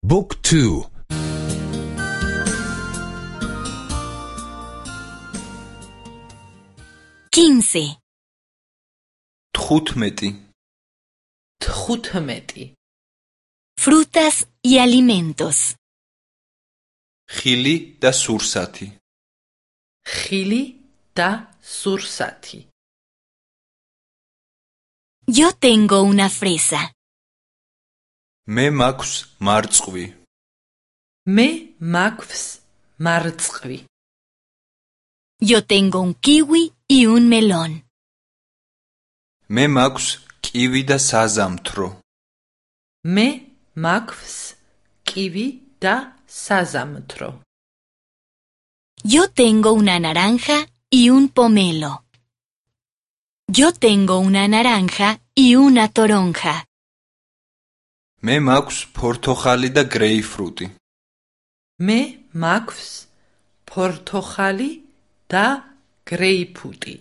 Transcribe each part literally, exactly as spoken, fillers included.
Book two. quince. თხუთმეტი. თხუთმეტი. Frutas y alimentos. ხილი და სურსათი. ხილი და სურსათი. Yo tengo una fresa. მე მაქვს მარწყვი. მე მაქვს მარწყვი. Yo tengo un kiwi y un melón. მე მაქვს კივი და საზამთრო. მე მაქვს კივი და საზამთრო. Yo tengo una naranja y un pomelo. Yo tengo una naranja y una toronja. მე მაქვს ფორთოხალი და გრეიფრუტი. მე მაქვს ფორთოხალი და გრეიფრუტი.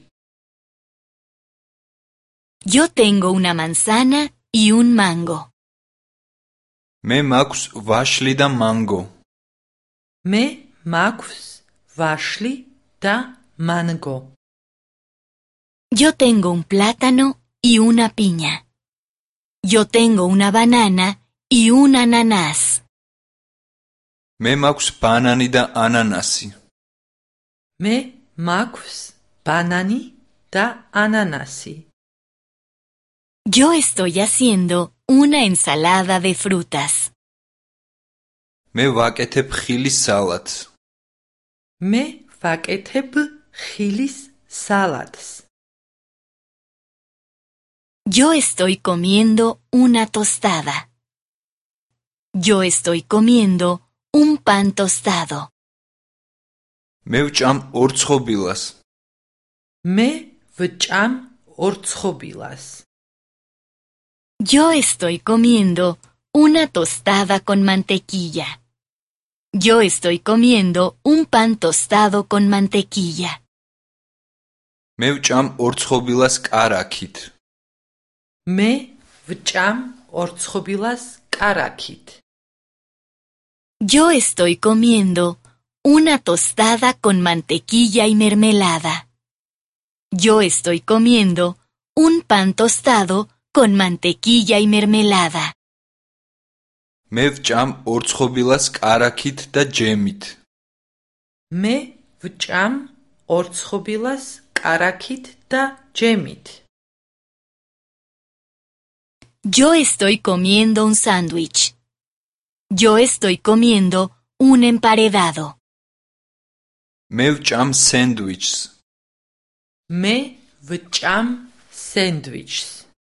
Yo tengo una manzana y un mango. მე მაქვს ვაშლი და მანგო. მე მაქვს ვაშლი და მანგო. Yo tengo un plátano y una piña. Yo tengo una banana y un ananás. მე მაქვს ბანანი და ანანასი. მე მაქვს ბანანი და ანანასი. Yo estoy haciendo una ensalada de frutas. მე ვაკეთებ ხილის სალატს. მე ვაკეთებ ხილის სალატს. Yo estoy comiendo una tostada. Yo estoy comiendo un pan tostado. მე ვჭამ ორ ცხობილას. მე ვჭამ ორ ცხობილას. Yo estoy comiendo una tostada con mantequilla. Yo estoy comiendo un pan tostado con mantequilla. მე ვჭამ ორ ცხობილას კარაქით. მე ვჭამ ორ ცხობილას კარაქით. Yo estoy comiendo una tostada con mantequilla y mermelada. Yo estoy comiendo un pan tostado con mantequilla y mermelada. მე ვჭამ ორ ცხობილას კარაქით და ჯემით. მე ვჭამ ორ ცხობილას კარაქით და ჯემით. Yo estoy comiendo un sándwich. Yo estoy comiendo un emparedado. მე ვჭამ სენდვიჩს. მე ვჭამ სენდვიჩს.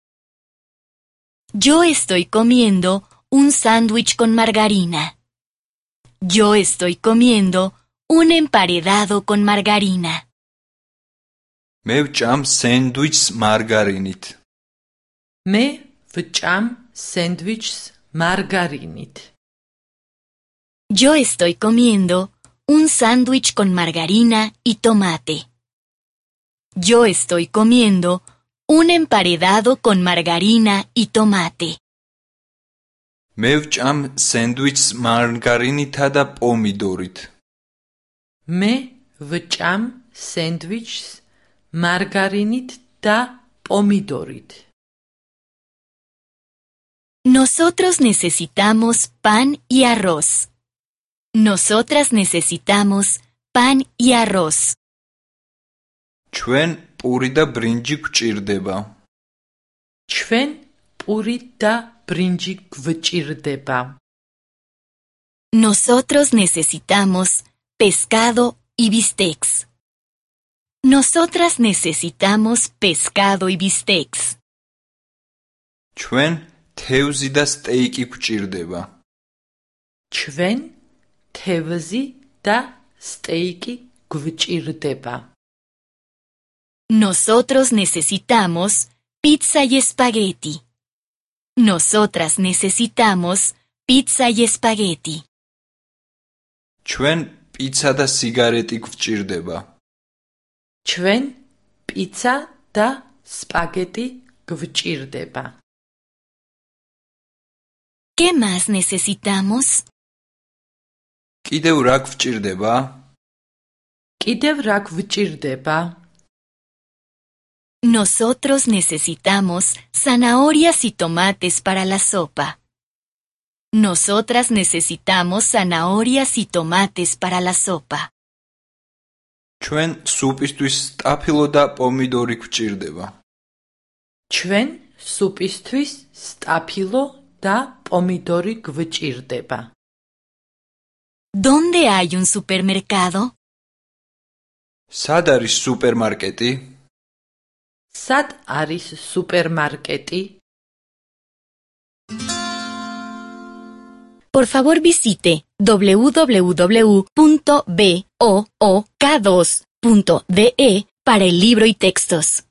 Yo estoy comiendo un sándwich con margarina. Yo estoy comiendo un emparedado con margarina. მე ვჭამ სენდვიჩს მარგარინით. მე ვჭამ სენდვიჩს მარგარინით. Yo estoy comiendo un sándwich con margarina y tomate. Yo estoy comiendo un emparedado con margarina y tomate. მე ვჭამ სენდვიჩს მარგარინითა და პომიდორით. მე ვჭამ სენდვიჩს მარგარინით და პომიდორით. Nosotros necesitamos pan y arroz. Nosotras necesitamos pan y arroz. ჩვენ პური და ბრინჯი გვჭირდება. ჩვენ პური და ბრინჯი გვჭირდება. Nosotros necesitamos pescado y bistecs. Nosotras necesitamos pescado y bistecs. ჩვენ თევზი და სტეიკი გვჭირდება. ჩვენ თევზი და სტეიკი გვჭირდება. Nosotros necesitamos pizza y espagueti. Nosotras necesitamos pizza y espagueti. ჩვენ პიცა და სიგარეტი გვჭირდება. ჩვენ პიცა და სპაგეტი გვჭირდება. ¿Qué más necesitamos? კიდევ რა გვჭირდება? კიდევ რა გვჭირდება? Nosotros necesitamos zanahorias y tomates para la sopa. Nosotras necesitamos zanahorias y tomates para la sopa. ჩვენ სუპისთვის სტაფილო და პომიდორი გვჭირდება. ჩვენ სუპისთვის სტაფილო და პომიდორი გვჭირდება. ¿Dónde hay un supermercado? სად არის სუპერმარკეტი? სად არის სუპერმარკეტი? Por favor visite w w w punto book dos punto d e para el libro y textos.